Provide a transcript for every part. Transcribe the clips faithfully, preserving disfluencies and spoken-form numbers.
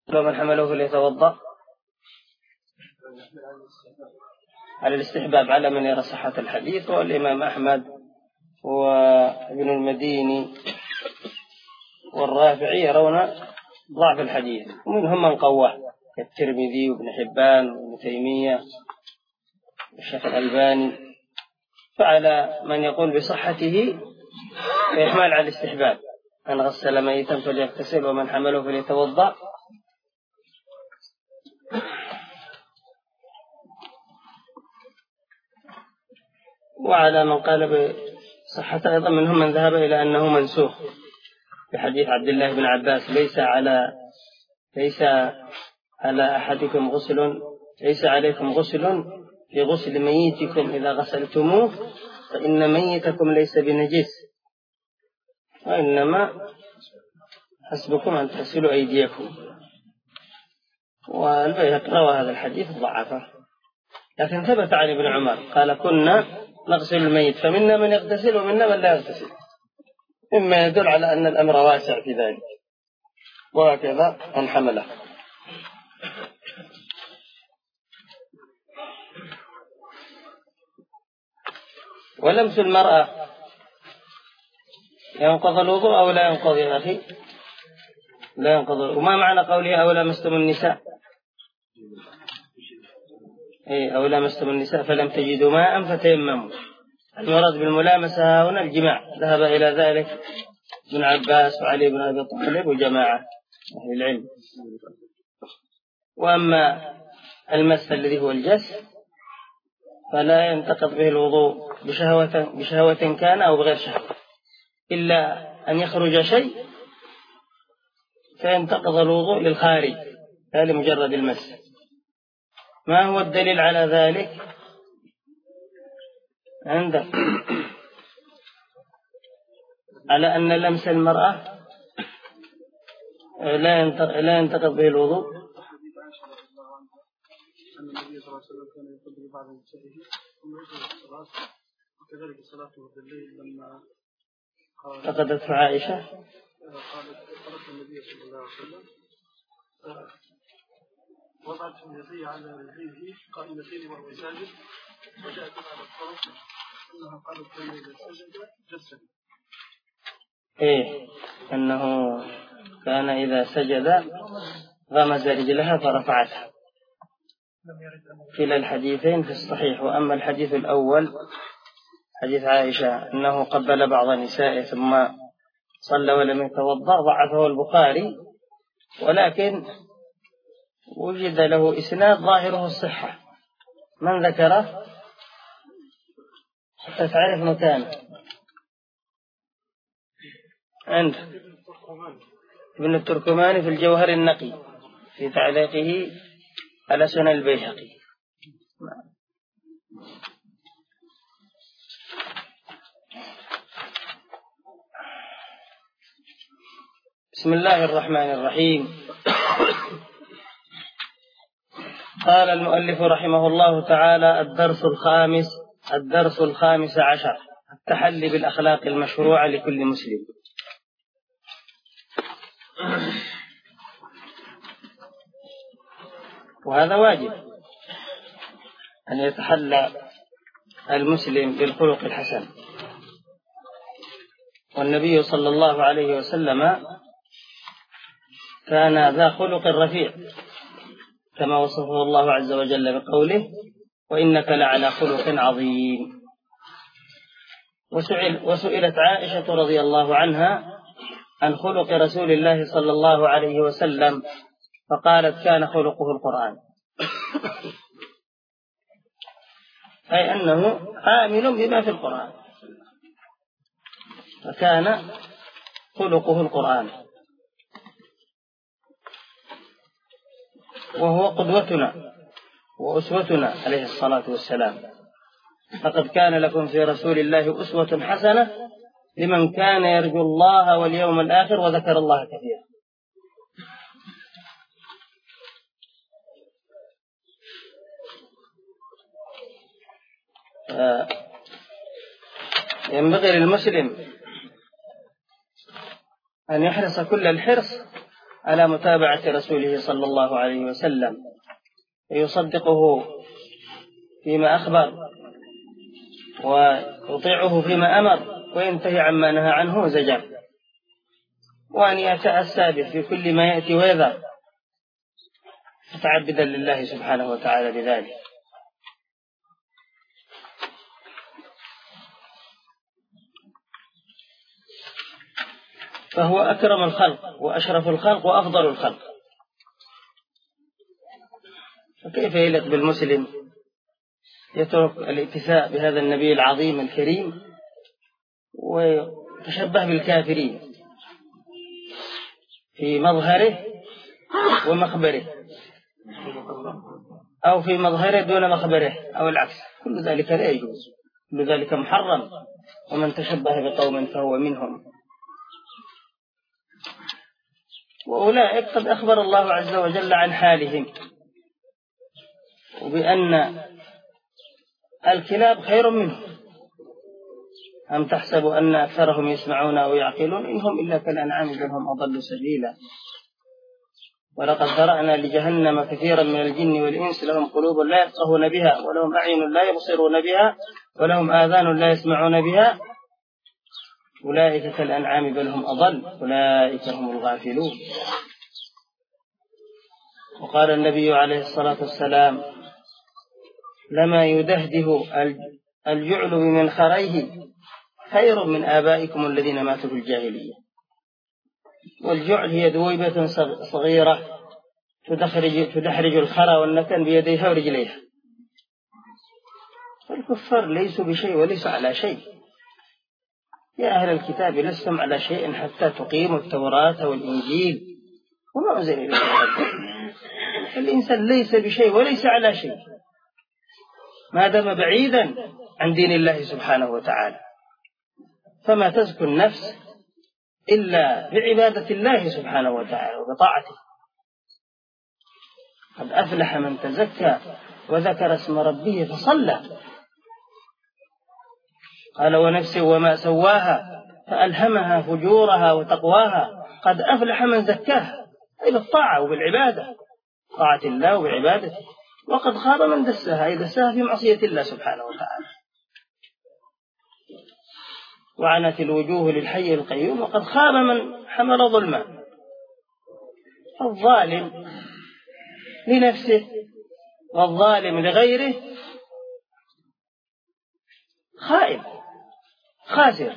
لو من حمله فليتوضأ على الاستحباب على من يرى صحة الحديث، والإمام أحمد وابن المديني والرافعي يرون ضعف الحديث، ومنهم من قواه كالترمذي وابن حبان وابن تيمية والشيخ الألباني. فعلى من يقول بصحته فيحمل على الاستحباب، من غسل ميتا فليغتسل ومن حمله فليتوضأ. وعلى من قال بصحة أيضا منهم من ذهب إلى أنه منسوخ بحديث عبد الله بن عباس: ليس على ليس على أحدكم غسل ليس عليكم غسل في غسل ميتكم إذا غسلتموه، فإن ميتكم ليس بنجس، وإنما حسبكم أن تغسلوا أيديكم. والبيهقي روى هذا الحديث ضعفه، لكن ثبت عن ابن عمر قال: كنا نغسل الميت فمنا من يغتسل ومنا من لا يغتسل، مما يدل على أن الأمر واسع في ذلك. وهكذا من حمله. ولمس المرأة ينقض الوضوء أو لا ينقض يا أخي؟ لا ينقض. وما معنى قوله أو لمستم النساء؟ إيه، أو لمستم النساء فلم تجدوا ماء فتيمموا. المراد بالملامسة هنا الجماع، ذهب إلى ذلك ابن عباس وعلي بن أبي طالب وجماعة أهل العلم. وأما المس الذي هو الجس فلا ينتقض به الوضوء بشهوة, بشهوة كان أو بغير شهوة، إلا أن يخرج شيء فينتقض الوضوء للخارج لا لمجرد المس. ما هو الدليل على ذلك عندك؟ على أن لمس المرأة لا ينتقض به الوضوء. أن النبي صلى الله عليه وسلم كان يقول لبعض نسائه ثم يجب الصلاة، وكذلك صلاته بالليل لما فقدت عائشة قالت قالت النبي صلى الله عليه وسلم وضعت يديه على رجليه قائمتين وهو ساجد، وجاءت على الطرف أنها قالت كان إذا سجد جسد. إيه، أنه كان إذا سجد غمز رجلها فرفعتها. كلا الحديثين في الصحيح. وأما الحديث الأول حديث عائشة أنه قبل بعض نسائه ثم صلى ولم يتوضأ، ضعفه البخاري، ولكن وجد له إسناد ظاهره الصحة. من ذكره حتى تعرف مكانه؟ عند ابن التركماني في الجوهر النقي في تعليقه على سنن البيهقي. بسم الله الرحمن الرحيم. قال المؤلف رحمه الله تعالى: الدرس الخامس الدرس الخامس عشر: التحلي بالأخلاق المشروعة لكل مسلم. وهذا واجب أن يتحلى المسلم بالخلق الحسن، والنبي صلى الله عليه وسلم كان ذا خلق رفيع كما وصفه الله عز وجل بقوله: وإنك لعلى خلق عظيم. وسئل وسئلت عائشة رضي الله عنها عن خلق رسول الله صلى الله عليه وسلم فقالت: كان خلقه القرآن، أي أنه آمن بما في القرآن، فكان خلقه القرآن، وهو قدوتنا وأسوتنا عليه الصلاة والسلام. لقد كان لكم في رسول الله أسوة حسنة لمن كان يرجو الله واليوم الآخر وذكر الله كثيرا. ينبغي للمسلم أن يحرص كل الحرص على متابعة رسوله صلى الله عليه وسلم ويصدقه فيما أخبر ويطيعه فيما أمر وينتهي عما نهى عنه زجر، وأن يتأسى به في كل ما يأتي ويذر متعبدا لله سبحانه وتعالى بذلك. فهو أكرم الخلق وأشرف الخلق وأفضل الخلق، فكيف يليق بالمسلم يترك الاتساء بهذا النبي العظيم الكريم ويتشبه بالكافرين في مظهره ومخبره، أو في مظهره دون مخبره، أو العكس، كل ذلك لا يجوز، كل ذلك محرم، ومن تشبه بقوم فهو منهم. وأولئك قد أخبر الله عز وجل عن حالهم، وبأن الكلاب خير منهم. أم تحسب أن أكثرهم يسمعون أو يعقلون؟ إنهم إلا كالأنعام بل هم أضل سبيلا. ولقد ذرأنا لجهنم كثيرا من الجن والإنس لهم قلوب لا يفقهون بها ولهم أعين لا يبصرون بها ولهم آذان لا يسمعون بها أولئك كالأنعام بل هم أضل أولئك هم الغافلون. وقال النبي عليه الصلاة والسلام: لما يدهده الجعل بمنخريه خير من آبائكم الذين ماتوا في الجاهلية. والجعل هي دويبة صغيرة تدحرج, تدحرج الخرى والنتن بيديها ورجليها. فالكفار ليسوا بشيء وليسوا على شيء. يا أهل الكتاب لستم على شيء حتى تقيموا التوراة والإنجيل وما أنزل إليكم. الإنسان ليس بشيء وليس على شيء ما دام بعيدا عن دين الله سبحانه وتعالى. فما تزكو النفس إلا بعبادة الله سبحانه وتعالى وبطاعته. قد أفلح من تزكى وذكر اسم ربه فصلى. قال: ونفس وما سواها فألهمها فجورها وتقواها قد أفلح من زكاها، أي بالطاعة وبالعبادة، طاعة الله وبعبادته. وقد خاب من دسها، أي دسها في معصية الله سبحانه وتعالى. وعنت الوجوه للحي القيوم وقد خاب من حمل ظلما. الظالم لنفسه والظالم لغيره خائب خاسر.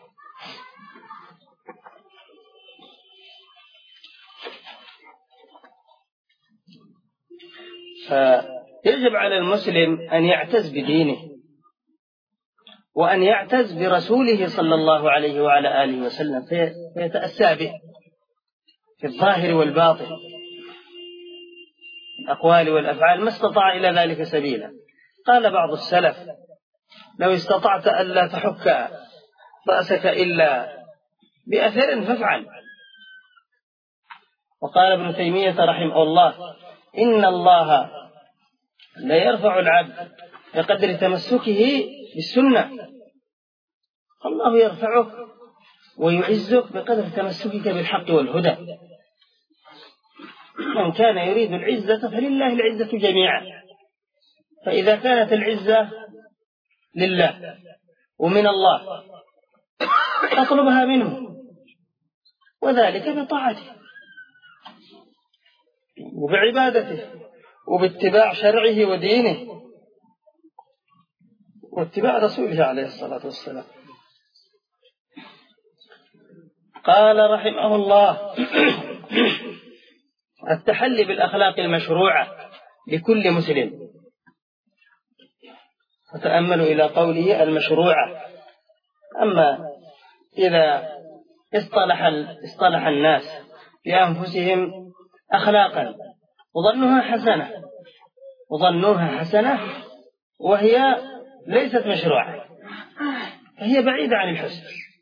فيجب على المسلم أن يعتز بدينه وأن يعتز برسوله صلى الله عليه وعلى آله وسلم، فيتأسى به في الظاهر والباطن، الأقوال والأفعال، ما استطاع إلى ذلك سبيلا. قال بعض السلف: لو استطعت ألا تحك رأسك إلا بأثر فافعل. وقال ابن تيمية رحمه الله: إن الله لا يرفع العبد بقدر تمسكه بالسنة، الله يرفعك ويعزك بقدر تمسكك بالحق والهدى. من كان يريد العزة فلله العزة جميعا. فإذا كانت العزة لله ومن الله فاطلبها منه، وذلك بطاعته وبعبادته وباتباع شرعه ودينه واتباع رسوله عليه الصلاة والسلام. قال رحمه الله: التحلي بالأخلاق المشروعة لكل مسلم. فتأملوا إلى قوله المشروعة. أما إذا اصطلح, اصطلح الناس لأنفسهم أخلاقا وظنوها حسنة وظنوها حسنة وهي ليست مشروعة، فهي بعيدة عن الحسن.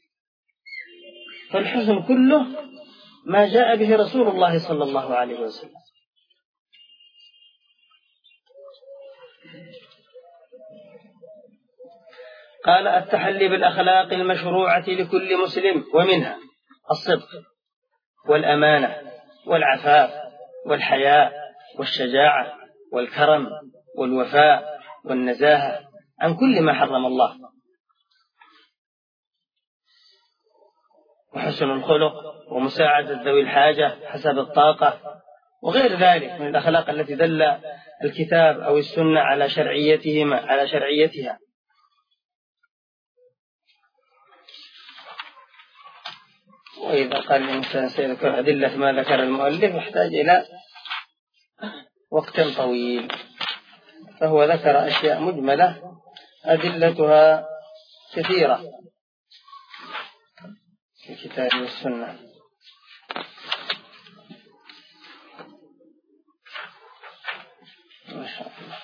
فالحسن كله ما جاء به رسول الله صلى الله عليه وسلم. قال: التحلي بالأخلاق المشروعة لكل مسلم، ومنها الصدق والأمانة والعفاف والحياء والشجاعة والكرم والوفاء والنزاهة عن كل ما حرم الله، وحسن الخلق ومساعدة ذوي الحاجة حسب الطاقة وغير ذلك من الأخلاق التي دل الكتاب أو السنة على شرعيتهما على شرعيتها. وإذا قال الإنسان سيذكر أدلة ما ذكر المؤلف يحتاج إلى وقت طويل، فهو ذكر أشياء مجملة أدلتها كثيرة في الكتاب والسنة. ما شاء الله.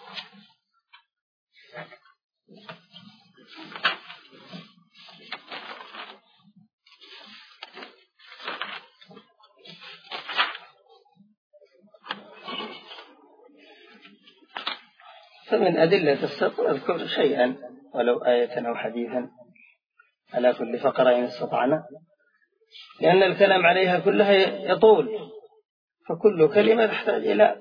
فمن أدلة الصدق أذكر شيئا ولو آية أو حديثا على كل فقرة إن استطعنا، لأن الكلام عليها كلها يطول، فكل كلمة تحتاج إلى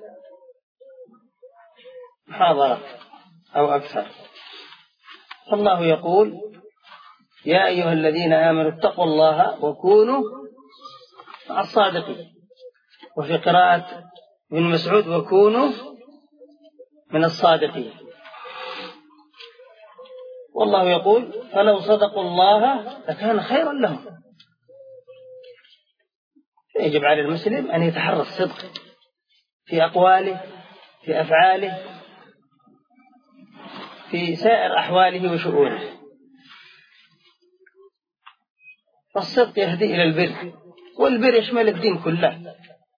محاضرة أو أكثر. فالله يقول: يا أيها الذين آمنوا اتقوا الله وكونوا مع الصادقين، وفي قراءة ابن مسعود: وكونوا من الصادقين. والله يقول: فلو صدقوا الله لكان خيرا لهم. يجب على المسلم أن يتحرى الصدق في أقواله، في أفعاله، في سائر أحواله وشؤونه. فالصدق يهدي إلى البر، والبر يشمل الدين كله،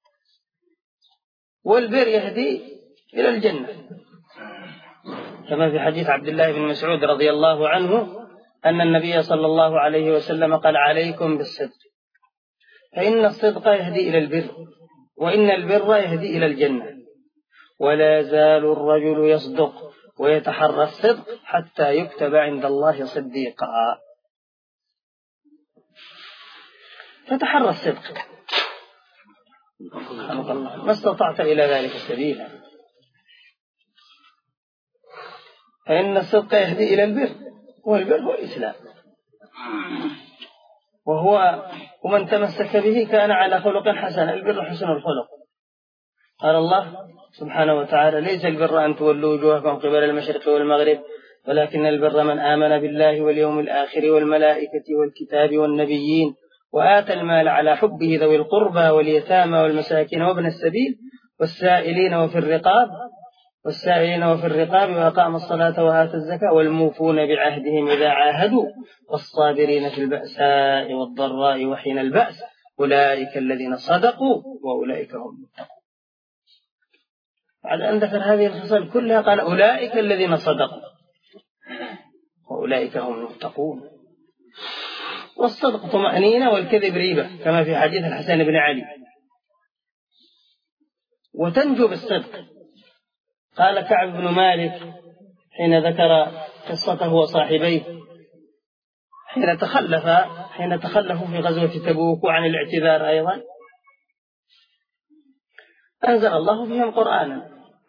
والبر يهدي إلى الجنة، كما في حديث عبد الله بن مسعود رضي الله عنه أن النبي صلى الله عليه وسلم قال: عليكم بالصدق فإن الصدق يهدي إلى البر، وإن البر يهدي إلى الجنة، ولا يزال الرجل يصدق ويتحرى الصدق حتى يكتب عند الله صديقا. فتحرى الصدق ما استطعت إلى ذلك سبيلا، فإن الصدق يهدي إلى البر، والبر هو الإسلام، وهو ومن تمسك به كان على خلق حسن. البر حسن الخلق. قال الله سبحانه وتعالى: ليس البر أن تولوا وجوهكم قبل المشرق والمغرب ولكن البر من آمن بالله واليوم الآخر والملائكة والكتاب والنبيين وآتى المال على حبه ذوي القربى واليتامى والمساكين وابن السبيل والسائلين وفي الرقاب والسائلين وفي الرقاب وأقام الصلاة وآتى الزكاة والموفون بعهدهم إذا عاهدوا والصابرين في البأساء والضراء وحين البأس أولئك الذين صدقوا وأولئك هم المتقون. بعد أن ذكر هذه الخصال كلها قال: أولئك الذين صدقوا وأولئك هم المتقون. والصدق طمأنينة والكذب ريبة، كما في حديث الحسن بن علي. وتنجو بالصدق. قال كعب بن مالك حين ذكر قصته وصاحبيه حين تخلف حين تخلفوا في غزوة تبوك وعن الاعتذار أيضا، أنزل الله فيهم قرآنا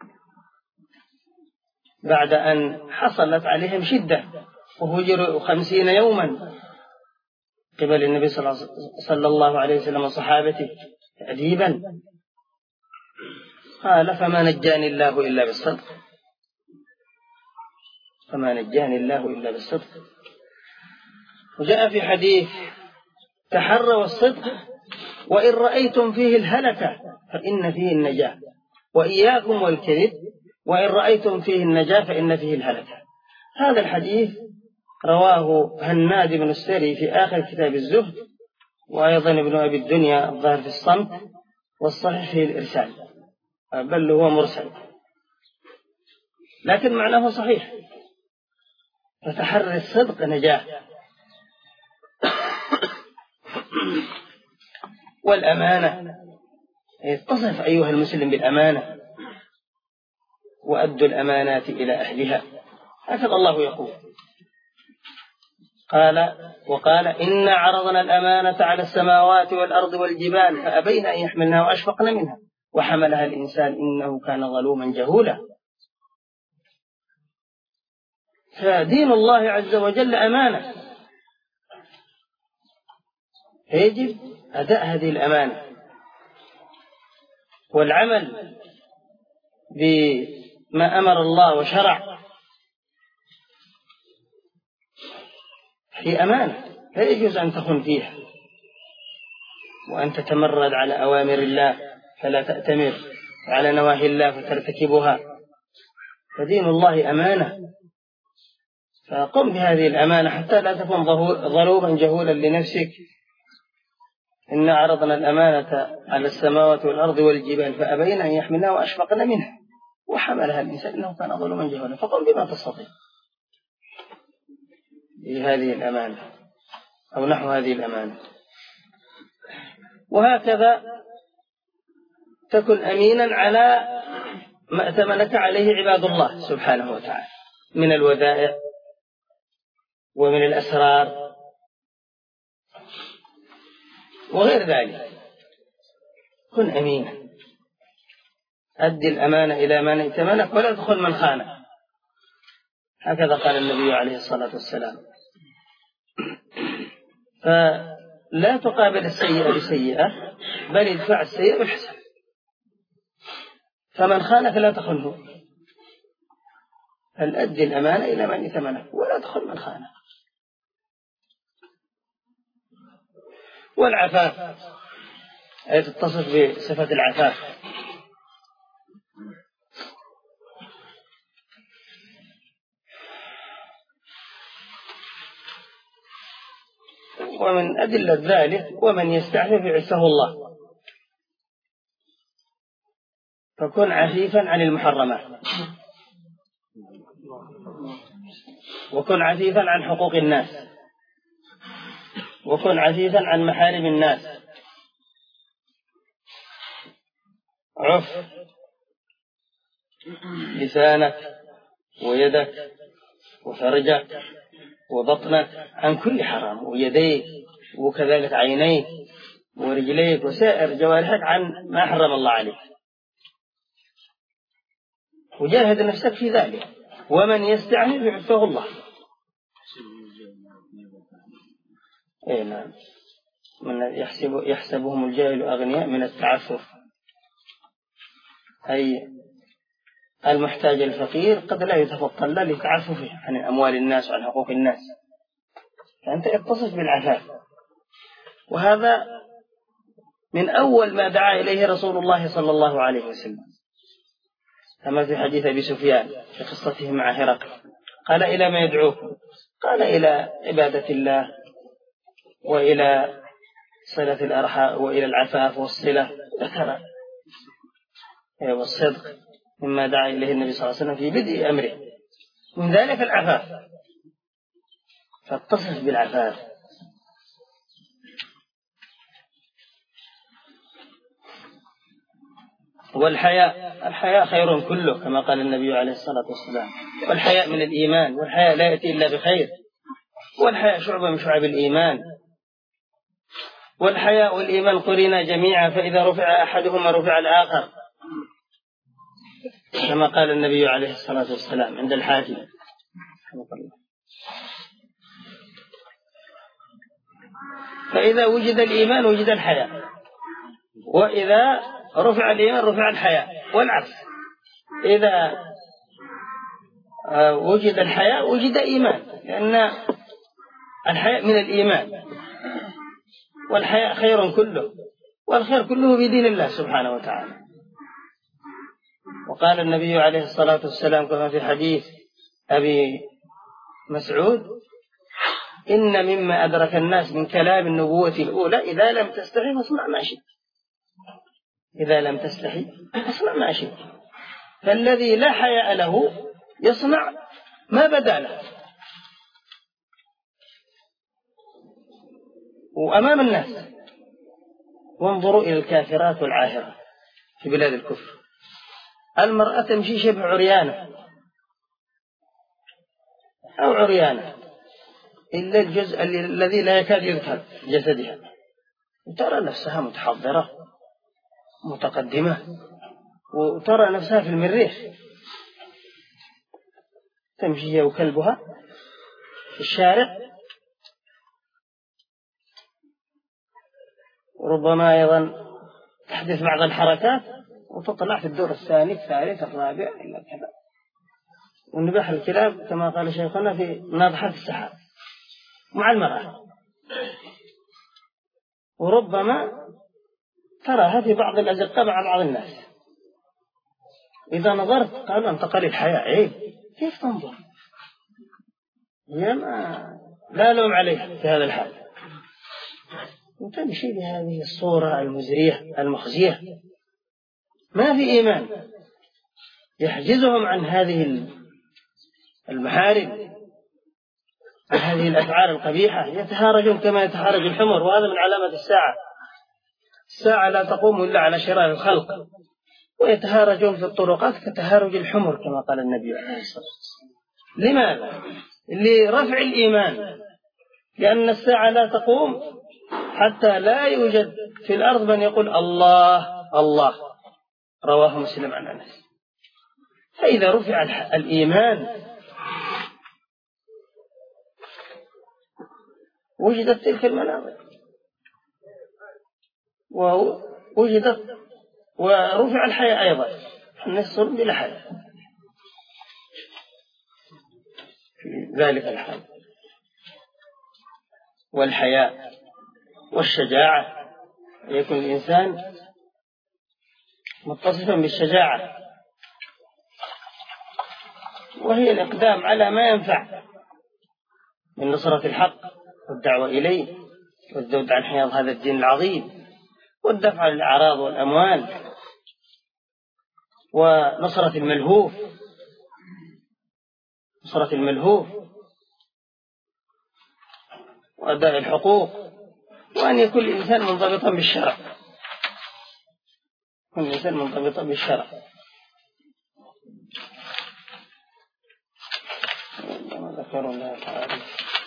بعد أن حصلت عليهم شدة وهجروا خمسين يوما قبل النبي صلى الله عليه وسلم وصحابته تأديبا. قال: فما نجاني الله إلا بالصدق فما نجاني الله إلا بالصدق. وجاء في حديث: تحروا الصدق وإن رأيتم فيه الهلكة فإن فيه النجاة، وإياكم والكذب وإن رأيتم فيه النجاة فإن فيه الهلكة. هذا الحديث رواه هناد بن السري في آخر كتاب الزهد، وأيضا ابن أبي الدنيا الظاهر في الصمت، والصحيح فيه الإرسال، بل هو مرسل، لكن معناه صحيح. فتحري الصدق نجاة. والأمانة، اتصف أيها المسلم بالأمانة، وأدوا الأمانات إلى أهلها، هكذا الله يقول. قال وقال إنا عرضنا الأمانة على السماوات والأرض والجبال فأبين أن يحملنها وأشفقن منها وحملها الإنسان إنه كان ظلوما جهولا. فدين الله عز وجل أمانة، يجب أداء هذه الأمانة والعمل بما أمر الله وشرع في أمانة لا يجوز أن تخن فيها وأن تتمرد على أوامر الله فلا تأتمر على نواهي الله فترتكبها. فدين الله أمانة، فقم بهذه الأمانة حتى لا تكون ظلوما جهولا لنفسك. إن عرضنا الأمانة على السماوات والأرض والجبال فأبين أن يحملنها وأشفقن منها وحملها الإنسان إنه كان ظلوما جهولا. فقم بما تستطيع بهذه الأمانة أو نحو هذه الأمانة. وهكذا تكن أمينا على ما أتمنك عليه عباد الله سبحانه وتعالى من الودائع ومن الأسرار وغير ذلك. كن أمينا، أدي الأمانة إلى من ائتمنك ولا تدخل من خانك. هكذا قال النبي عليه الصلاة والسلام. فلا تقابل السيئة بسيئة بل ادفع السيئة بالحسنة. فمن خانك لا تخنه، بل أدي الأمانة إلى من ائتمنك ولا تدخل من خانك. والعفاف أي تتصف بصفة العفاف. ومن أدلة ذلك ومن يستعفف يعزه الله. فكن عفيفا عن المحرمات وكن عفيفا عن حقوق الناس وكن عفيفا عن محارم الناس. عف لسانك ويدك وفرجك وبطنك عن كل حرام، ويديك وكذلك عينيك ورجليك وسائر جوارحك عن ما حرم الله عليك. وجاهد نفسك في ذلك. ومن يستعفف يعفه الله. اي نعم، من يحسب يحسبهم الجاهل أغنياء من التعفف، أي المحتاج الفقير قد لا يتفطن له لتعففه عن أموال الناس وعن حقوق الناس. فأنت اتصف بالعفاف. وهذا من أول ما دعا إليه رسول الله صلى الله عليه وسلم كما في حديث أبي سفيان في قصته مع هرقل. قال إلى ما يدعوكم؟ قال إلى عبادة الله وإلى صلة الأرحام وإلى العفاف والصلة ذكر والصدق مما دعا إليه النبي صلى الله عليه وسلم في بدء أمره، من ذلك العفاف. فاتصف بالعفاف. والحياء الحياء خير كله كما قال النبي عليه الصلاة والسلام. والحياء من الإيمان، والحياء لا يأتي إلا بخير. والحياء شعبة من شعب الإيمان. والحياء والإيمان قرنا جميعا، فإذا رفع أحدهما رفع الآخر كما قال النبي عليه الصلاة والسلام عند الحاكم. فإذا وجد الإيمان وجد الحياء، وإذا رفع الإيمان رفع الحياء، والعكس. إذا وجد الحياء وجد إيمان، لأن الحياء من الإيمان. والحياء خير كله، والخير كله بدين الله سبحانه وتعالى. وقال النبي عليه الصلاة والسلام كما في حديث أبي مسعود: إن مما أدرك الناس من كلام النبوة الأولى إذا لم تستحي فاصنع ما شئت. إذا لم تستحي فاصنع ما شئت. فالذي لا حياء له يصنع ما بدا له وأمام الناس. وانظروا إلى الكافرات والعاهرات في بلاد الكفر، المرأة تمشي شبه عريانة أو عريانة إلا الجزء الذي لا يكاد يذهب جسدها، وترى نفسها متحضرة متقدمة، وترى نفسها في المريخ، تمشي هي وكلبها في الشارع، وربما أيضا تحدث بعض الحركات وتطلع في الدور الثاني الثالث الرابع إلا كذا. ونباح الكلاب كما قال شيخنا في ناضحة السحاب مع المرأة، وربما تراها في بعض الأزقة مع بعض الناس. إذا نظرت قالوا أنت قليل الحياة، إيه كيف تنظر؟ ما لا لوم عليها في هذا الحال، وتمشي بهذه الصورة المزرية المخزية، ما في إيمان يحجزهم عن هذه المحارم، عن هذه الأفعال القبيحة. يتهارجون كما يتهارج الحمر، وهذا من علامة الساعة. الساعة لا تقوم إلا على شرار الخلق، ويتهارجون في الطرقات كتهارج الحمر كما قال النبي عليه الصلاة والسلام. لماذا؟ لرفع الإيمان، لأن الساعة لا تقوم حتى لا يوجد في الأرض من يقول الله الله، رواه مسلم عن أنس. فإذا رفع الإيمان وجدت تلك المناظر، ووجدت ورفع الحياة أيضا، الناس صروا بلا حياة في ذلك الحال. والحياء والشجاعة، يكون الإنسان متصفا بالشجاعة، وهي الإقدام على ما ينفع من نصرة الحق والدعوة إليه، والذود عن حياض هذا الدين العظيم، والدفع عن الأعراض والأموال، ونصرة الملهوف نصرة الملهوف وأداء الحقوق، وأن يكون الإنسان منضبطا بالشرع، يكون الإنسان منضبطا بالشرع. ذكر الله تعالى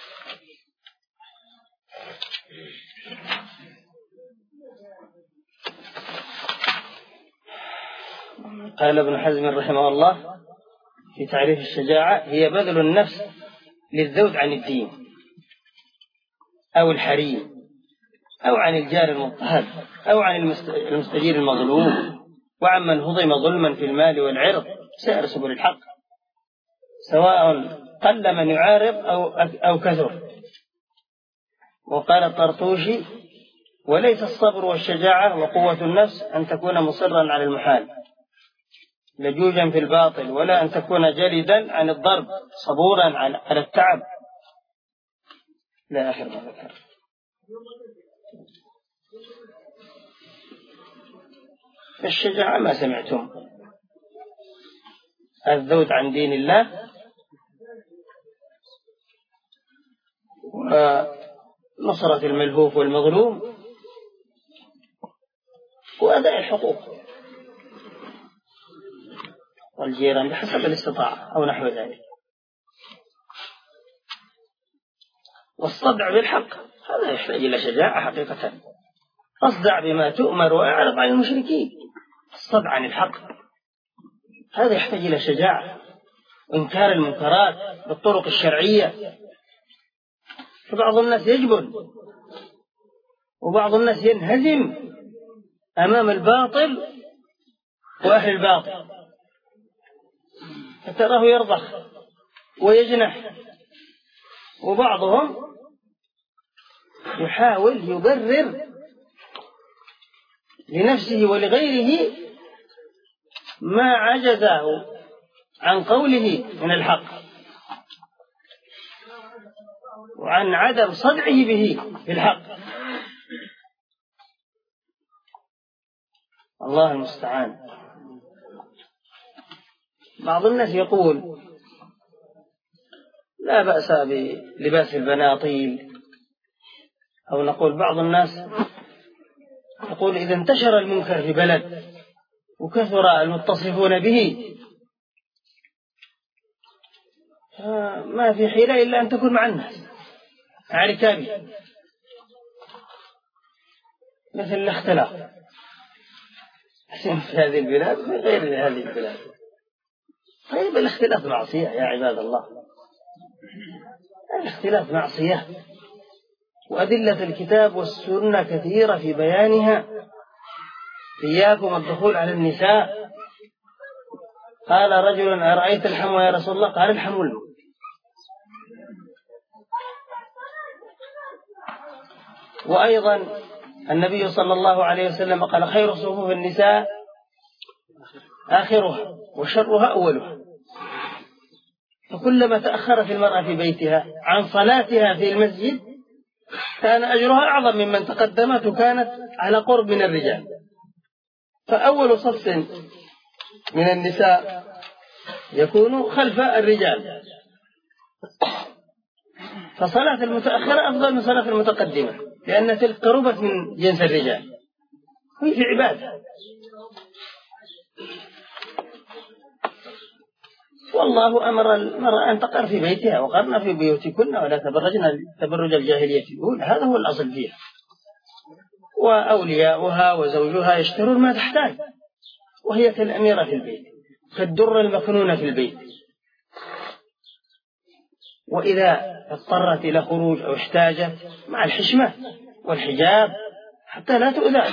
قال ابن حزم رحمه الله في تعريف الشجاعة: هي بذل النفس للذود عن الدين أو الحريم أو عن الجار المضطهد أو عن المستجير المظلوم، وعمن هضم ظلما في المال والعرض، سائر سبل الحق، سواء قل من يعارض أو أو كثر. وقال الطرطوشي: وليس الصبر والشجاعة وقوة النفس أن تكون مصرا على المحال لجوجا في الباطل، ولا أن تكون جلدا عن الضرب صبورا على التعب، لا آخر ما ذكر. الشجاعة ما سمعتم، الذود عن دين الله، ونصرة الملهوف والمظلوم، وأداء الحقوق والجيران بحسب الاستطاعة أو نحو ذلك، والصدع بالحق، هذا يحتاج إلى شجاعة حقيقة. فاصدع بما تؤمر وأعرض عن المشركين. الصدع عن الحق هذا يحتاج إلى شجاعة، وإنكار المنكرات بالطرق الشرعية. فبعض الناس يجبن، وبعض الناس ينهزم أمام الباطل وأهل الباطل، فتراه يرضخ ويجنح، وبعضهم يحاول يبرر لنفسه ولغيره ما عجزه عن قوله من الحق، وعن عدم صدعه به في الحق. الله المستعان. بعض الناس يقول لا بأس بلباس البناطيل، أو نقول بعض الناس يقول إذا انتشر المنكر في بلد وكثر المتصفون به ما في حيلة إلا أن تكون مع الناس، على ركابه، مثل الاختلاط في هذه البلاد غير هذه البلاد. طيب الاختلاط معصية يا عباد الله، الاختلاط معصية، وأدلة الكتاب والسنة كثيرة في بيانها. إياكم الدخول على النساء. قال رجل أرأيت الحمو يا رسول الله؟ قال الحمو الموت. وأيضا النبي صلى الله عليه وسلم قال خير صفوف النساء آخرها وشرها أولها. فكلما تأخرت المرأة في بيتها عن صلاتها في المسجد كان أجرها أعظم ممن تقدمت وكانت على قرب من الرجال. فأول صف من النساء يكون خلف الرجال، فصلاة المتأخرة أفضل من صلاة المتقدمة، لأن تلك قربت من جنس الرجال وهي في عبادة. والله أمر المرأة أن تقر في بيتها وقرن في بيوتكن ولا تبرجن تبرج الجاهلية الأولى، هذا هو الأصل فيها. وأولياؤها وزوجها يشترون ما تحتاج، وهي كالأميرة في البيت، كالدر المكنونة في البيت. وإذا اضطرت إلى خروج أو احتاجت مع الحشمة والحجاب حتى لا تؤذى.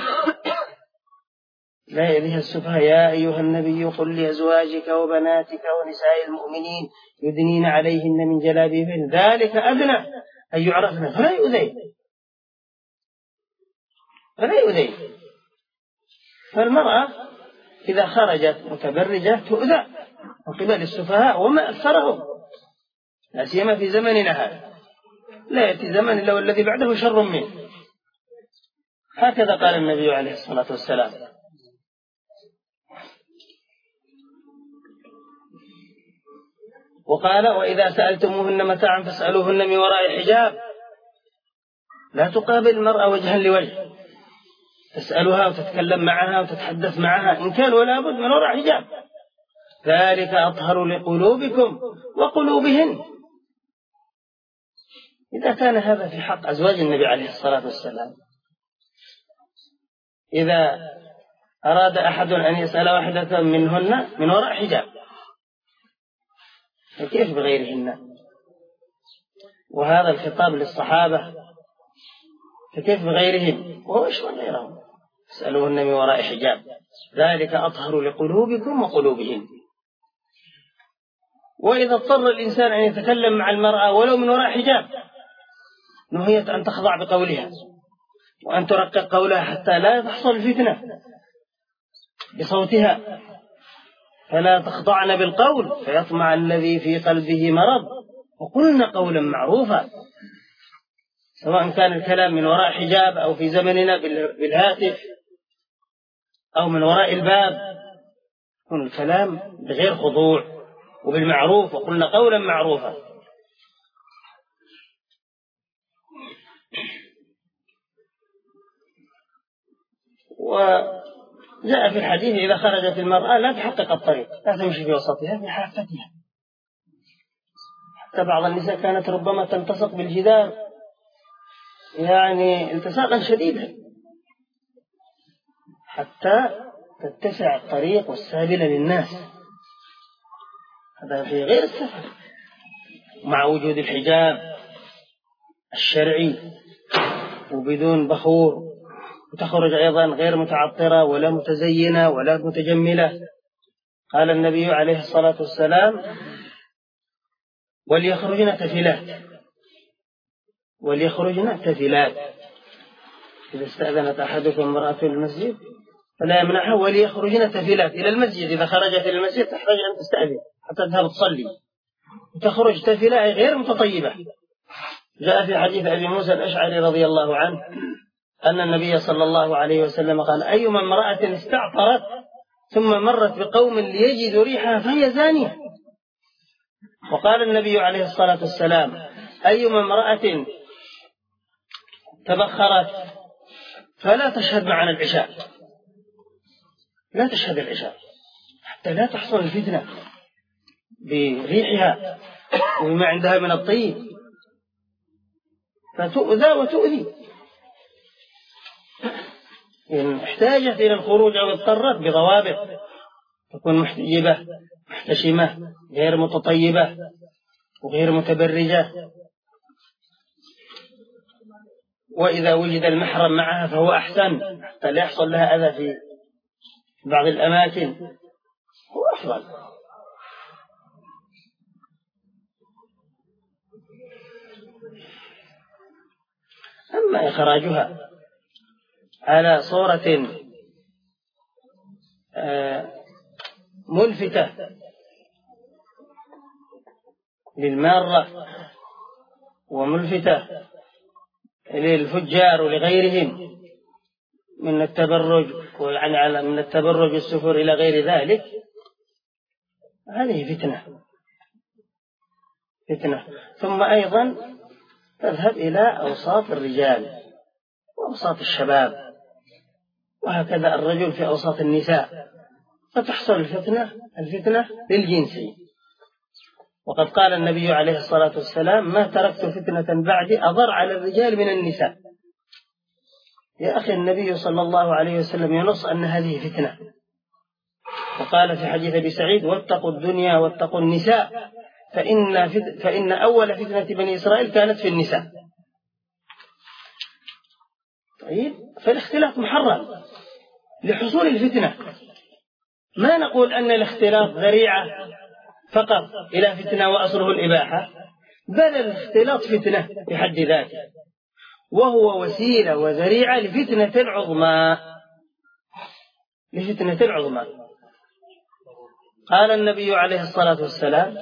لا يأذيها السفهاء. يا أيها النبي قل لأزواجك وبناتك ونساء المؤمنين يدنين عليهن من جلابيبهن ذلك أدنى أن يعرفن فلا يؤذين فلا يؤذين. فالمرأة إذا خرجت متبرجة تؤذى من قبل السفهاء وما أكثرهم، لا سيما في زمننا هذا. لا يأتي زمن إلا والذي بعده شر منه. هكذا قال النبي عليه الصلاة والسلام. وقال وإذا سألتموهن متاعا فاسألوهن من وراء حجاب. لا تقابل المرأة وجها لوجه، تسألها وتتكلم معها وتتحدث معها إن كان ولا بد من وراء حجاب، ذلك أطهر لقلوبكم وقلوبهن. إذا كان هذا في حق أزواج النبي عليه الصلاة والسلام، إذا أراد أحد أن يسأل واحدة منهن من وراء حجاب فكيف بغيرهن؟ وهذا الخطاب للصحابة، فكيف بغيرهم؟ وإيش غيرهم؟ اسألوهن من وراء حجاب ذلك أطهر لقلوبكم وقلوبهن. وإذا اضطر الإنسان أن يتكلم مع المرأة ولو من وراء حجاب نهيت أن تخضع بقولها وأن ترقق قولها حتى لا تحصل الفتنة بصوتها، فلا تخضعن بالقول فيطمع الذي في قلبه مرض وقلن قولا معروفا. سواء كان الكلام من وراء حجاب أو في زمننا بالهاتف أو من وراء الباب، يكون الكلام بغير خضوع وبالمعروف وقلنا قولا معروفا. وجاء في الحديث إذا خرجت المرأة لا تحقق الطريق، لا تمشي في وسطها في حافتها. حتى بعض النساء كانت ربما تلتصق بالجدار يعني التصاقا شديدا حتى تتسع الطريق والسابلة للناس. هذا في غير السفر، مع وجود الحجاب الشرعي وبدون بخور، وتخرج أيضا غير متعطرة ولا متزينة ولا متجملة. قال النبي عليه الصلاة والسلام وليخرجن تفلات وليخرجن تفلات. إذا استأذنت أحدكم امرأة المسجد فلا يمنعها وليخرجن تفلات إلى المسجد. إذا خرجت إلى المسجد تحتاج أن تستأذن حتى تذهب تصلي، وتخرج تفلة غير متطيبة. جاء في حديث أبي موسى الأشعري رضي الله عنه أن النبي صلى الله عليه وسلم قال أيما امرأة استعطرت ثم مرت بقوم ليجدوا ريحها فهي زانية. وقال النبي عليه الصلاة والسلام أيما امرأة تبخرت فلا تشهد معنا العشاء، لا تشهد العشاء حتى لا تحصل الفتنة بريحها وبما عندها من الطيب. فتؤذى وتؤذي. إن احتاجت إلى الخروج أو اضطرت بضوابط، تكون محتجبة محتشمة غير متطيبة وغير متبرجة، وإذا وجد المحرم معها فهو أحسن حتى لا يحصل لها أذى في بعض الأماكن، هو أفضل. أما إخراجها على صورة ملفتة للمارة وملفتة للفجار ولغيرهم من التبرج وعلى من التبرج والسفر إلى غير ذلك، هذه فتنة فتنة. ثم أيضا تذهب إلى أوساط الرجال وأوساط الشباب، وهكذا الرجل في أوساط النساء، فتحصل الفتنة الفتنة للجنسي. وقد قال النبي عليه الصلاة والسلام: ما تركت فتنة بعدي أضر على الرجال من النساء. يا أخي، النبي صلى الله عليه وسلم ينص أن هذه فتنة، وقال في حديث أبي سعيد: واتقوا الدنيا واتقوا النساء فإن, فإن أول فتنة بني إسرائيل كانت في النساء. طيب، فالاختلاط محرم لحصول الفتنة. ما نقول أن الاختلاط ذريعة فقط إلى فتنة وأصله الإباحة، بل الاختلاط فتنة بحد ذاته، وهو وسيلة وذريعة لفتنة العظمى لفتنة العظمى. قال النبي عليه الصلاة والسلام: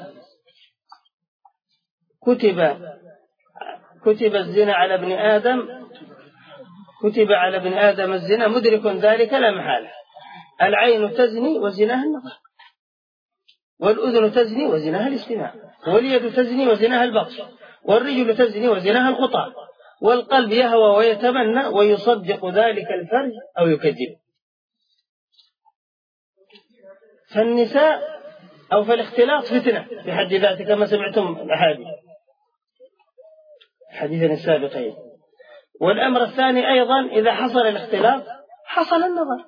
كتب كتب الزنا على ابن آدم كتب على ابن آدم الزنا مدرك ذلك لا محالة. العين تزني وزناها النظر، والأذن تزني وزناها الاستماع، واليد تزني وزناها البطش، والرجل تزني وزناها الخطى، والقلب يهوى ويتمنى ويصدق ذلك الفرج أو يكذب. فالنساء أو فالاختلاط فتنة بحد ذاته كما سمعتم الأحاديث حديثنا السابقين. والأمر الثاني أيضا: إذا حصل الاختلاط حصل النظر،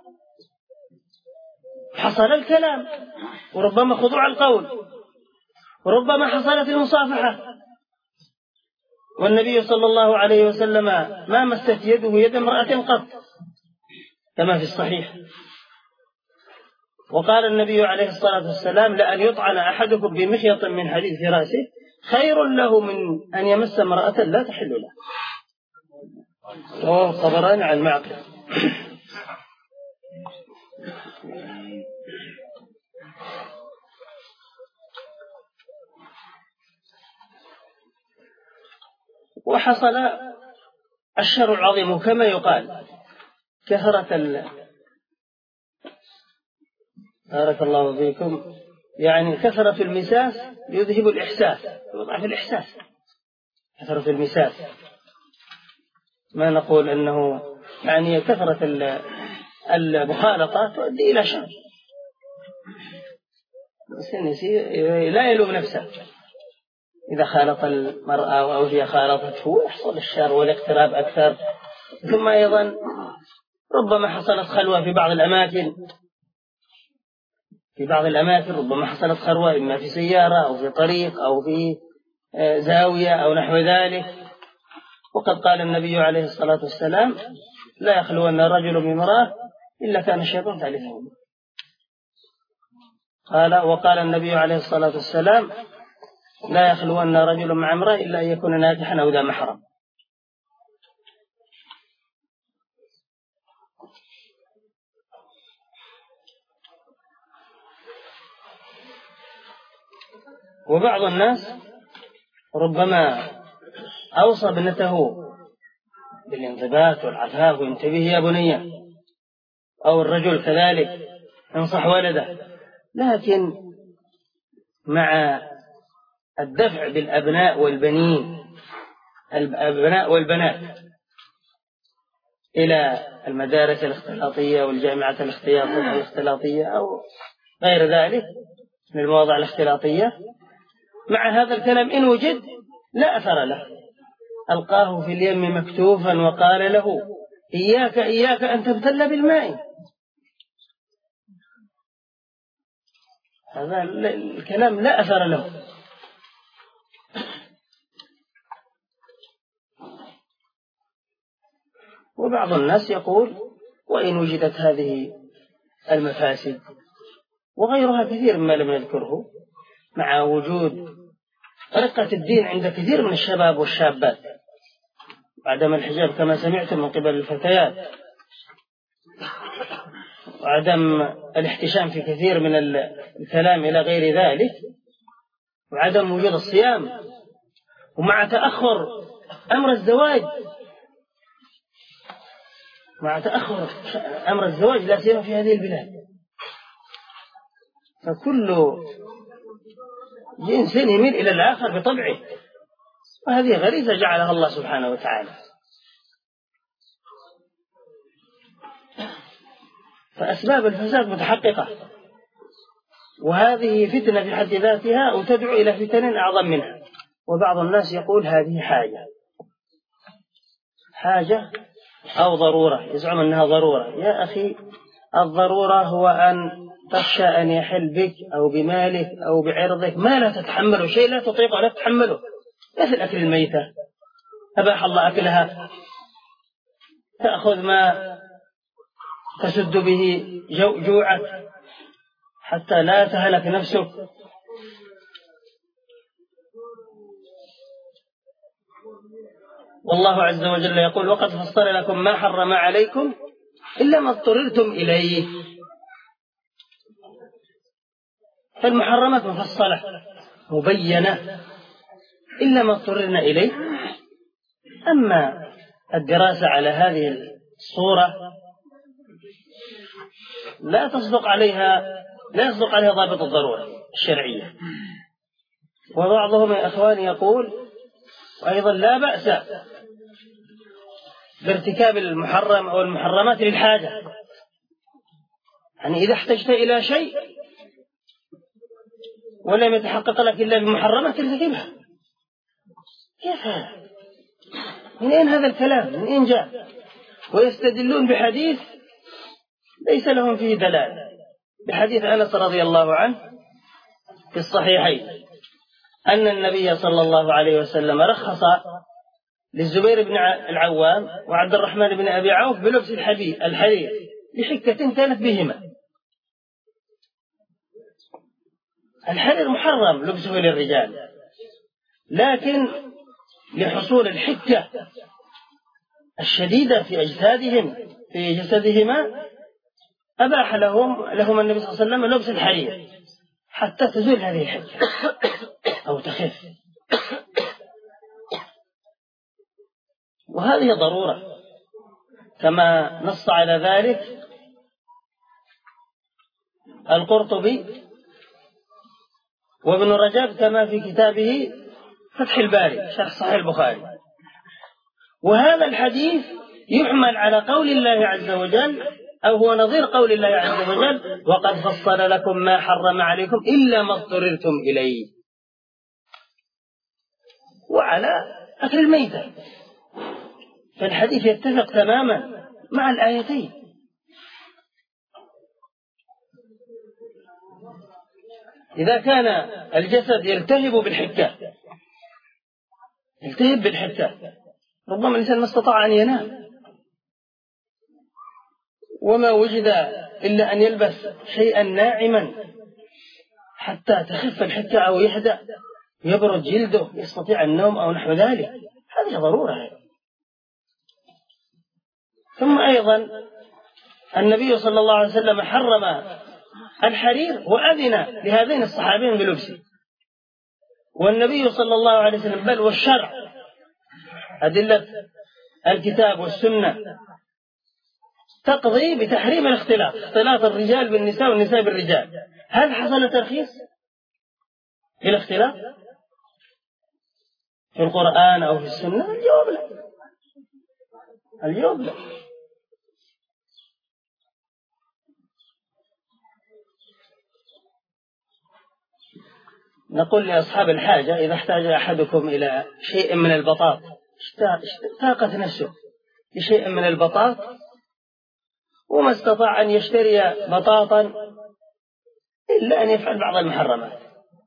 حصل الكلام، وربما خضوع القول، وربما حصلت المصافحة. والنبي صلى الله عليه وسلم ما مست يده يد امرأة قط كما في الصحيح. وقال النبي عليه الصلاة والسلام: لأن يطعن أحدكم بمخيط من حديد في رأسه خير له من أن يمس امرأة لا تحل له. رواه الطبراني عن معقل. وحصل الشر العظيم كما يقال، كثرة ال بارك الله فيكم يعني كثرة المساس يذهب الإحساس، يضعف الإحساس. كثرة المساس ما نقول أنه يعني كثرة المخالطة تؤدي إلى شر، لا يلوم نفسه إذا خالط المرأة أو هي خالطته يحصل الشر والاقتراب أكثر. ثم أيضا ربما حصلت خلوة في بعض الأماكن في بعض الأماكن ربما حصلت خلوة إما في سيارة أو في طريق أو في زاوية أو نحو ذلك. وقد قال النبي عليه الصلاة والسلام: لا يخلون رجل بامرأة إلا كان الشيطان ثالثهما. قال وقال النبي عليه الصلاة والسلام: لا يخلون رجل مع امرأة إلا أن يكون ناكحا أو ذا محرم. وبعض الناس ربما أوصى ابنته بالانضباط والعفاف وانتبه يا بني، أو الرجل كذلك ينصح ولده، لكن مع الدفع بالأبناء والبنين الأبناء والبنات إلى المدارس الاختلاطية والجامعة الاختلاطية أو غير ذلك من المواضع الاختلاطية، مع هذا الكلام إن وجد لا أثر له، ألقاه في اليم مكتوفا وقال له إياك إياك أن تبتل بالماء. هذا الكلام لا أثر له. وبعض الناس يقول وإن وجدت هذه المفاسد وغيرها كثير مما لم نذكره مع وجود رقة الدين عند كثير من الشباب والشابات، وعدم الحجاب كما سمعتم من قبل الفتيات، وعدم الاحتشام في كثير من الكلام إلى غير ذلك، وعدم وجود الصيام، ومع تأخر أمر الزواج مع تأخر أمر الزواج لا سيما في هذه البلاد. فكل جنس يميل إلى الآخر بطبعه، وهذه غريزة جعلها الله سبحانه وتعالى. فأسباب الفساد متحققة، وهذه فتنة في حد ذاتها وتدعو إلى فتن أعظم منها. وبعض الناس يقول هذه حاجة حاجة أو ضرورة، يزعم أنها ضرورة. يا أخي، الضرورة هو أن تخشى أن يحل بك أو بمالك أو بعرضك ما لا تتحمله، شيء لا تطيق ولا تتحمله، مثل أكل الميتة أباح الله أكلها، تأخذ ما تسد به جوعك حتى لا تهلك نفسك. والله عز وجل يقول وقد فصل لكم ما حرم عليكم إلا ما اضطررتم إليه. فالمحرمات مفصلة مبينة إلا ما اضطررنا إليه. أما الدراسة على هذه الصورة لا تصدق عليها لا يصدق عليها ضابط الضرورة الشرعية. وبعضهم يا أخواني يقول وأيضا لا بأس بارتكاب المحرم أو المحرمات للحاجة، يعني إذا احتجت إلى شيء ولم يتحقق لك إلا بمحرمات ترتكبها. كيف هذا؟ من أين هذا الكلام؟ من أين جاء؟ ويستدلون بحديث ليس لهم فيه دلالة، بحديث أنس رضي الله عنه في الصحيحين أن النبي صلى الله عليه وسلم رخص للزبير بن العوام وعبد الرحمن بن أبي عوف بلبس الحبيب الحرير لحكة كانت بهما. الحرير محرم لبسه للرجال، لكن لحصول الحكة الشديدة في أجسادهم في جسدهما أباح لهم لهم النبي صلى الله عليه وسلم لبس الحرير حتى تزول هذه الحكة أو تخف. وهذه ضرورة كما نص على ذلك القرطبي وابن رجب كما في كتابه فتح الباري شرح صحيح البخاري. وهذا الحديث يحمل على قول الله عز وجل أو هو نظير قول الله عز وجل وقد فصل لكم ما حرم عليكم إلا ما اضطررتم إليه، وعلى أكل الميتة. فالحديث يتفق تماما مع الآيتين. إذا كان الجسد يلتهب بالحكة يلتهب بالحكة ربما الإنسان ما استطاع أن ينام، وما وجد إلا أن يلبس شيئا ناعما حتى تخف الحكة أو يهدأ يبرد جلده يستطيع النوم أو نحو ذلك، هذه ضرورة. ثم أيضا النبي صلى الله عليه وسلم حرم الحرير وأذن لهذين الصحابين بلبسه، والنبي صلى الله عليه وسلم بل والشرع أدلة الكتاب والسنة تقضي بتحريم الاختلاط، اختلاط الرجال بالنساء والنساء بالرجال. هل حصل ترخيص في الاختلاط في القرآن أو في السنة؟ الجواب لا، الجواب لا. نقول لأصحاب الحاجة إذا احتاج أحدكم إلى شيء من البطاط اشتاقت نفسه لشيء من البطاط وما استطاع أن يشتري بطاطا إلا أن يفعل بعض المحرمات،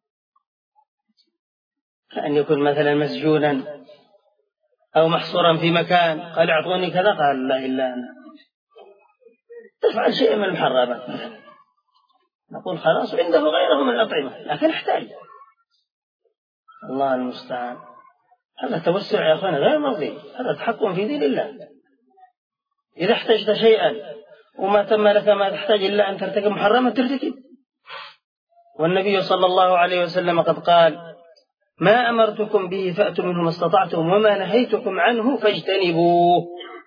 كأن يكون مثلا مسجونا أو محصورا في مكان، قال اعطوني كذا، قال لا إلا أنا، تفعل شيء من المحرمات مثلا، نقول خلاص عنده غيره من الأطعمة لكن احتاج. الله المستعان. هذا توسع يا أخوانا غير مرضي، هذا تحكم في دين الله. إذا احتجت شيئا وما تم لك ما تحتاج إلا أن ترتكب محرمة ترتكب. والنبي صلى الله عليه وسلم قد قال ما أمرتكم به فأتوا منه ما استطعتم وما نهيتكم عنه فاجتنبوه.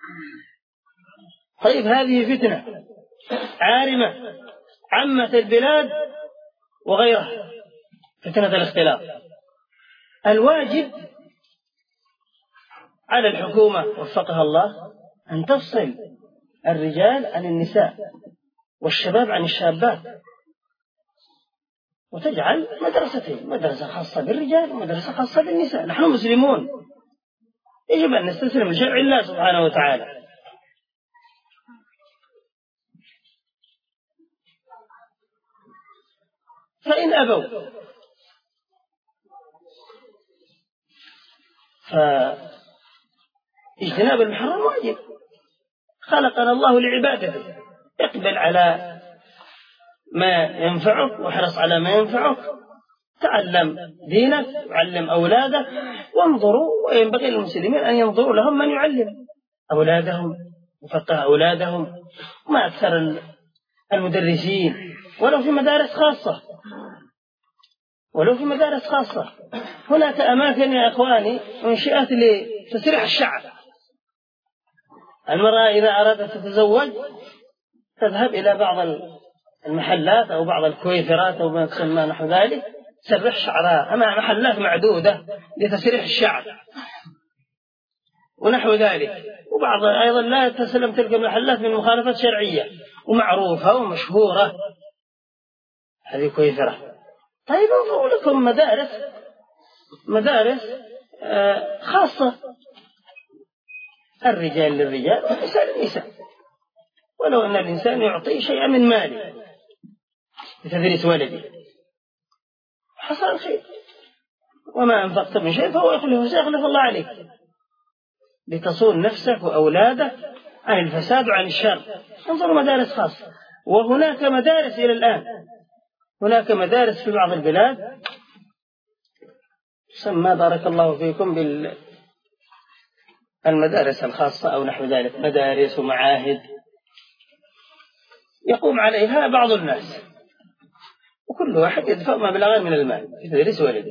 طيب هذه فتنة عارمة عمت البلاد وغيرها، فتنة الاختلاط. الواجب على الحكومة وفقها الله أن تفصل الرجال عن النساء والشباب عن الشابات، وتجعل مدرستين، مدرسة خاصة بالرجال ومدرسة خاصة بالنساء. نحن مسلمون، يجب أن نستسلم لشرع الله سبحانه وتعالى. فإن أبوا فاجتناب المحرم واجب، خلقنا الله لعبادته، اقبل على ما ينفعك واحرص على ما ينفعك، تعلم دينك وعلم أولادك، وانظروا، وينبغي للمسلمين أن ينظروا لهم من يعلم أولادهم وفقه أولادهم، ما أكثر المدرسين ولو في مدارس خاصة، ولو في مدارس خاصة. هناك أماكن يا أخواني انشئت لتسريح الشعر. المرأة إذا أرادت تتزوج تذهب إلى بعض المحلات أو بعض الكويثرات أو ما تسمى نحو ذلك، تسرح شعرها أمام محلات معدودة لتسريح الشعر ونحو ذلك. وبعض أيضا لا تسلم تلك المحلات من مخالفات شرعية ومعروفة ومشهورة، هذه كويثرة. طيب انظروا لكم مدارس مدارس خاصة، الرجال للرجال والنساء للنساء، ولو أن الإنسان يعطي شيئا من ماله لتدريس ولده حصل الخير، وما أنفقت من شيء فهو يخلفه، سيخلف الله عليك، لتصون نفسك وأولادك عن الفساد وعن الشر. انظروا مدارس خاصة. وهناك مدارس إلى الآن، هناك مدارس في بعض البلاد تسمى بارك الله فيكم بالمدارس الخاصة أو نحو ذلك، مدارس ومعاهد يقوم عليها بعض الناس، وكل واحد يدفع مبلغا من المال في تدريس ولده.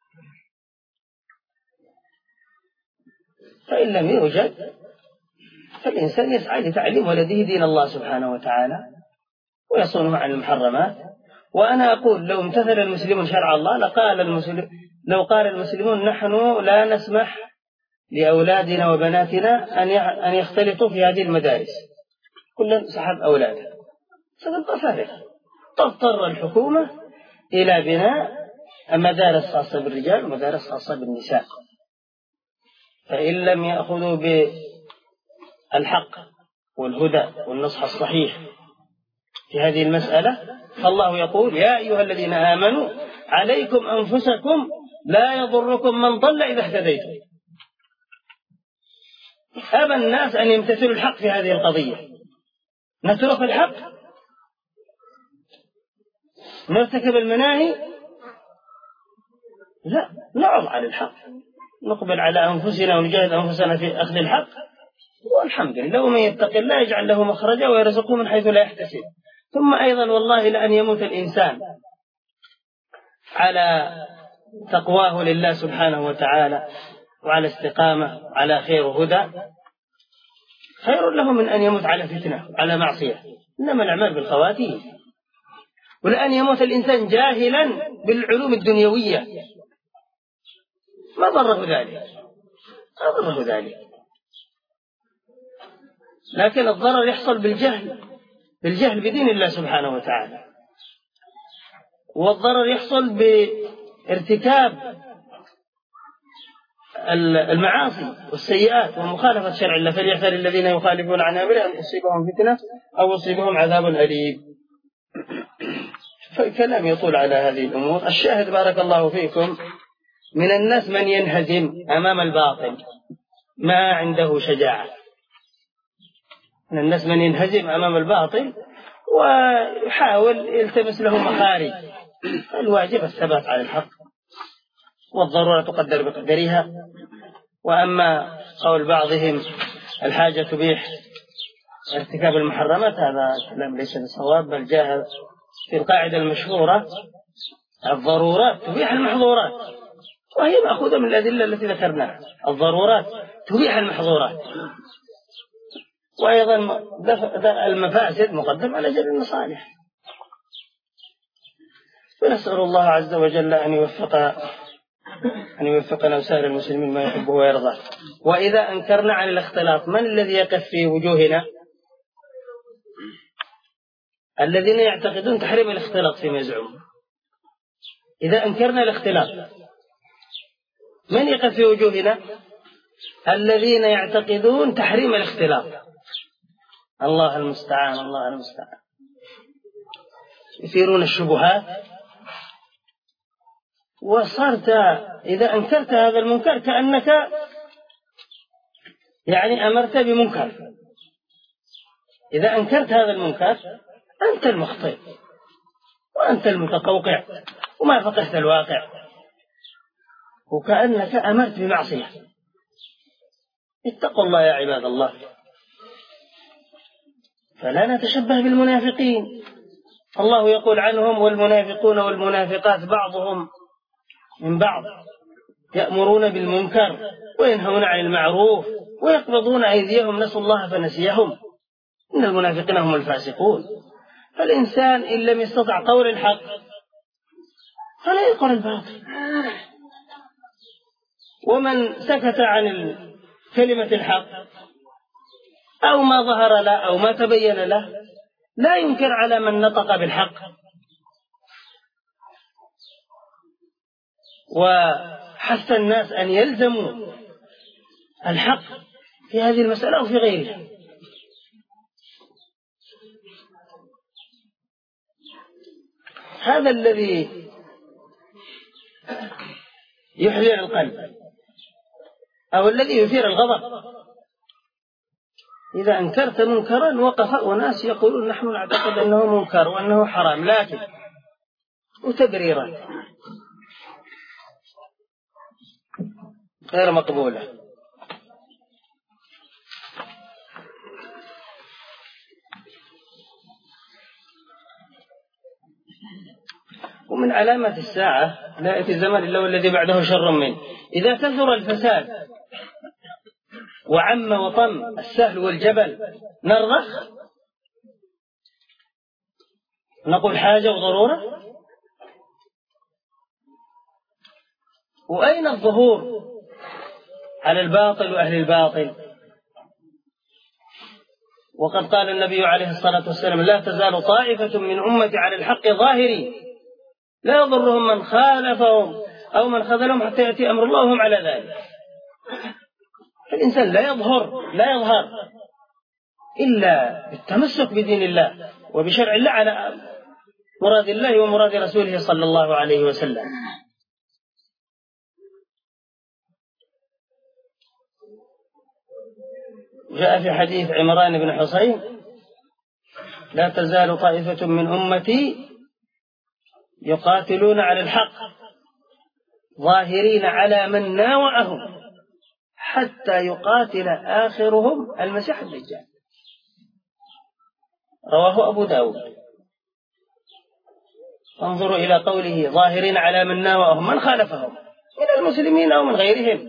فإن لم يوجد فالإنسان يسعى لتعليم ولده دين الله سبحانه وتعالى ويصونه عن المحرمات. وأنا أقول لو امتثل المسلمون شرع الله لقال المسلم لو قال المسلمون نحن لا نسمح لأولادنا وبناتنا أن يختلطوا في هذه المدارس، كل سحب أولاده، ستبقى فارغة. تضطر الحكومة إلى بناء مدارس خاصة بالرجال ومدارس خاصة بالنساء. فإن لم يأخذوا بالحق والهدى والنصح الصحيح في هذه المسألة، فالله يقول يا أيها الذين آمنوا عليكم أنفسكم لا يضركم من ضل إذا اهتديتم. أبى الناس أن يمتثلوا الحق في هذه القضية، نترك الحق، نرتكب المناهي، لا، نعرض عن الحق، نقبل على أنفسنا ونجاهد أنفسنا في أخذ الحق، والحمد لله. ومن يتق الله يجعل له مخرجا ويرزقه من حيث لا يحتسب. ثم أيضا والله لأن يموت الإنسان على تقواه لله سبحانه وتعالى وعلى استقامة على خير وهدى خير له من أن يموت على فتنة على معصية، إنما الأعمال بالخواتيم. ولأن يموت الإنسان جاهلا بالعلوم الدنيوية ما ضره ذلك، ما ضره ذلك، لكن الضرر يحصل بالجهل، بالجهل بدين الله سبحانه وتعالى، والضرر يحصل بارتكاب المعاصي والسيئات ومخالفة شرع الله فليحذر الذين يخالفون عن أمره أن تصيبهم فتنة أو يصيبهم عذاب أليم. فالكلام يطول على هذه الأمور. الشاهد بارك الله فيكم من الناس من ينهزم أمام الباطل ما عنده شجاعة، من الناس من ينهزم أمام الباطل ويحاول يلتمس له مخارج. الواجب الثبات على الحق والضرورة تقدر بقدرها. وأما قول بعضهم الحاجة تبيح ارتكاب المحرمات هذا كلام ليس بصواب، بل جاء في القاعدة المشهورة الضرورات تبيح المحظورات، وهي مأخوذة من الأدلة التي ذكرناها. الضرورات تبيح المحظورات، وأيضا المفاسد مقدم على جلب المصالح. ونسأل الله عز وجل أن يوفق أن يوفقنا وسائر المسلمين ما يحبه ويرضاه. وإذا أنكرنا عن الاختلاط من الذي يقف في وجوهنا؟ الذين يعتقدون تحريم الاختلاط فيما يزعمون. إذا أنكرنا الاختلاط من يقف في وجوهنا؟ الذين يعتقدون تحريم الاختلاط. الله المستعان الله المستعان. يثيرون الشبهات، وصرت إذا أنكرت هذا المنكر كأنك يعني أمرت بمنكر. إذا أنكرت هذا المنكر أنت المخطئ وأنت المتقوقع وما فقهت الواقع، وكأنك أمرت بمعصية. اتقوا الله يا عباد الله، فلا نتشبه بالمنافقين. الله يقول عنهم والمنافقون والمنافقات بعضهم من بعض يأمرون بالمنكر وينهون عن المعروف ويقبضون أيديهم نسوا الله فنسيهم إن المنافقين هم الفاسقون. فالإنسان إن لم يستطع قول الحق فلا يقول الباطل، ومن سكت عن كلمة الحق أو ما ظهر له أو ما تبين له لا ينكر على من نطق بالحق. وحث الناس أن يلزموا الحق في هذه المسألة وفي غيرها. هذا الذي يحزن القلب أو الذي يثير الغضب. إذا أنكرت منكرا وقف أناس يقولون نحن نعتقد أنه منكر وأنه حرام، لكن وتبريرات غير مقبولة. ومن علامات الساعة لا يأتي الزمن إلا والذي بعده شر منه. إذا كثر الفساد وعم وطم السهل والجبل نرضخ نقول حاجة وضرورة. وأين الظهور على الباطل وأهل الباطل؟ وقد قال النبي عليه الصلاة والسلام لا تزال طائفة من أمتي على الحق ظاهرين لا يضرهم من خالفهم أو من خذلهم حتى يأتي أمر الله وهم على ذلك. الإنسان لا يظهر لا يظهر إلا بالتمسك بدين الله وبشرع الله على مراد الله ومراد رسوله صلى الله عليه وسلم. جاء في حديث عمران بن حصين لا تزال طائفة من أمتي يقاتلون على الحق ظاهرين على من ناوأهم حتى يقاتل آخرهم المسيح الدجال. رواه أبو داود. انظروا إلى قوله ظاهرين على من ناوأهم، من خالفهم من المسلمين أو من غيرهم.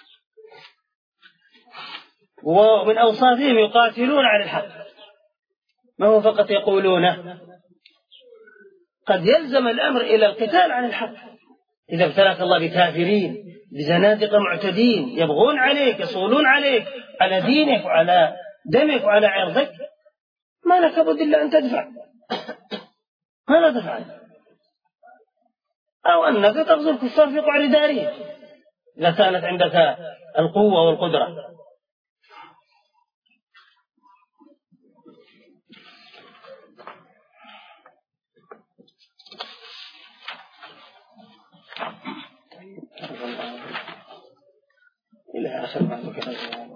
ومن أوصافهم يقاتلون على الحق، ما هو فقط يقولونه، قد يلزم الأمر إلى القتال عن الحق. إذا ابتلاك الله بكافرين بزنادقة معتدين يبغون عليك يصولون عليك على دينك وعلى دمك وعلى عرضك، ما لك بد إلا أن تدفع. ماذا تفعل؟ أو أنك تغزو الكفار في قعر دارهم إذا كانت عندك القوة والقدرة. إلى آخر ما ذكر.